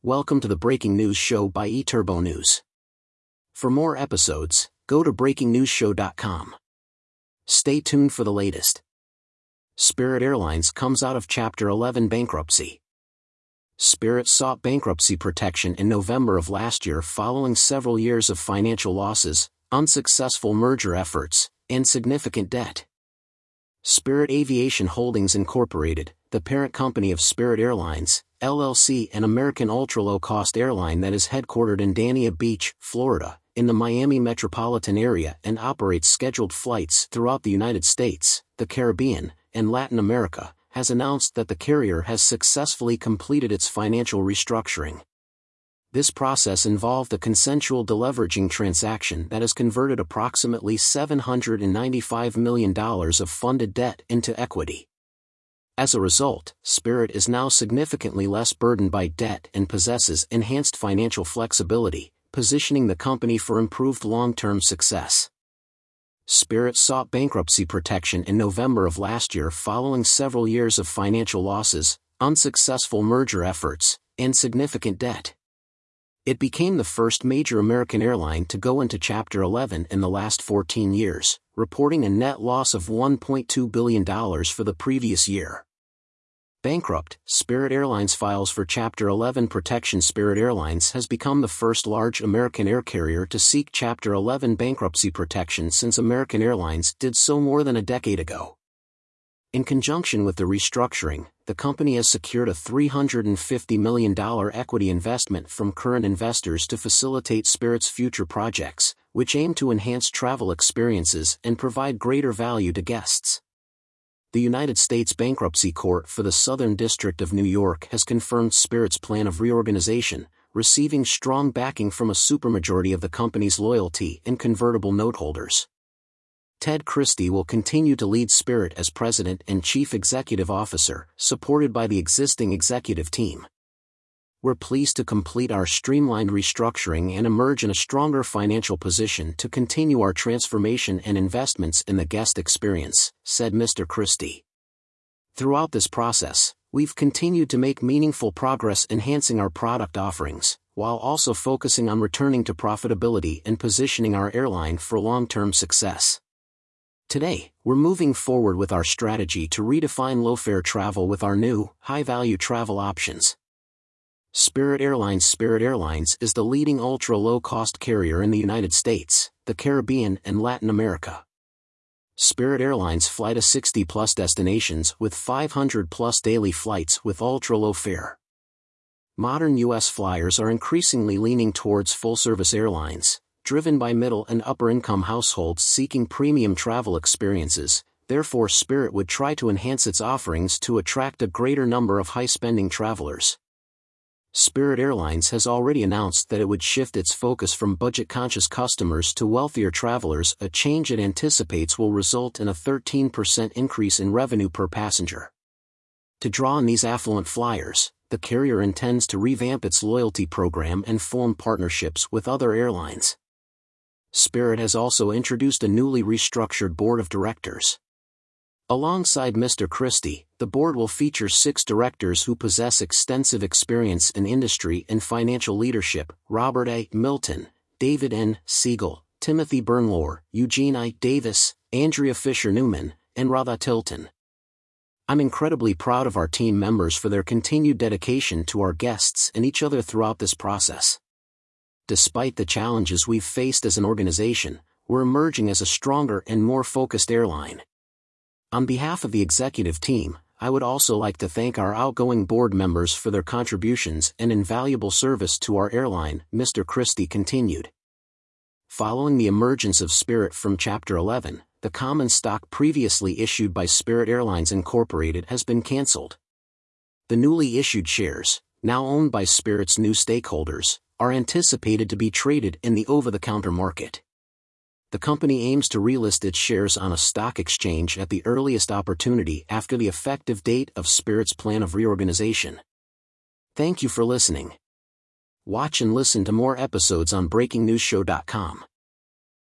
Welcome to the Breaking News Show by eTurbo News. For more episodes, go to breakingnewsshow.com. Stay tuned for the latest. Spirit Airlines comes out of Chapter 11 bankruptcy. Spirit sought bankruptcy protection in November of last year following several years of financial losses, unsuccessful merger efforts, and significant debt. Spirit Aviation Holdings Incorporated, the parent company of Spirit Airlines, LLC, an American ultra-low-cost airline that is headquartered in Dania Beach, Florida, in the Miami metropolitan area and operates scheduled flights throughout the United States, the Caribbean, and Latin America, has announced that the carrier has successfully completed its financial restructuring. This process involved a consensual deleveraging transaction that has converted approximately $795 million of funded debt into equity. As a result, Spirit is now significantly less burdened by debt and possesses enhanced financial flexibility, positioning the company for improved long-term success. Spirit sought bankruptcy protection in November of last year following several years of financial losses, unsuccessful merger efforts, and significant debt. It became the first major American airline to go into Chapter 11 in the last 14 years, reporting a net loss of $1.2 billion for the previous year. Bankrupt, Spirit Airlines files for Chapter 11 protection. Spirit Airlines has become the first large American air carrier to seek Chapter 11 bankruptcy protection since American Airlines did so more than a decade ago. In conjunction with the restructuring, the company has secured a $350 million equity investment from current investors to facilitate Spirit's future projects, which aim to enhance travel experiences and provide greater value to guests. The United States Bankruptcy Court for the Southern District of New York has confirmed Spirit's plan of reorganization, receiving strong backing from a supermajority of the company's loyalty and convertible note holders. Ted Christie will continue to lead Spirit as President and Chief Executive Officer, supported by the existing executive team. We're pleased to complete our streamlined restructuring and emerge in a stronger financial position to continue our transformation and investments in the guest experience, said Mr. Christie. Throughout this process, we've continued to make meaningful progress enhancing our product offerings, while also focusing on returning to profitability and positioning our airline for long-term success. Today, we're moving forward with our strategy to redefine low-fare travel with our new, high-value travel options. Spirit Airlines is the leading ultra-low-cost carrier in the United States, the Caribbean and Latin America. Spirit Airlines fly to 60-plus destinations with 500-plus daily flights with ultra-low fare. Modern U.S. flyers are increasingly leaning towards full-service airlines, driven by middle and upper-income households seeking premium travel experiences. Therefore, Spirit would try to enhance its offerings to attract a greater number of high-spending travelers. Spirit Airlines has already announced that it would shift its focus from budget-conscious customers to wealthier travelers, a change it anticipates will result in a 13% increase in revenue per passenger. To draw on these affluent flyers, the carrier intends to revamp its loyalty program and form partnerships with other airlines. Spirit has also introduced a newly restructured board of directors. Alongside Mr. Christie, the board will feature 6 directors who possess extensive experience in industry and financial leadership: Robert A. Milton, David N. Siegel, Timothy Bernlohr, Eugene I. Davis, Andrea Fisher-Newman, and Radha Tilton. I'm incredibly proud of our team members for their continued dedication to our guests and each other throughout this process. Despite the challenges we've faced as an organization, we're emerging as a stronger and more focused airline. On behalf of the executive team, I would also like to thank our outgoing board members for their contributions and invaluable service to our airline, Mr. Christie continued. Following the emergence of Spirit from Chapter 11, the common stock previously issued by Spirit Airlines Incorporated has been canceled. The newly issued shares, now owned by Spirit's new stakeholders, are anticipated to be traded in the over-the-counter market. The company aims to relist its shares on a stock exchange at the earliest opportunity after the effective date of Spirit's plan of reorganization. Thank you for listening. Watch and listen to more episodes on breakingnewsshow.com.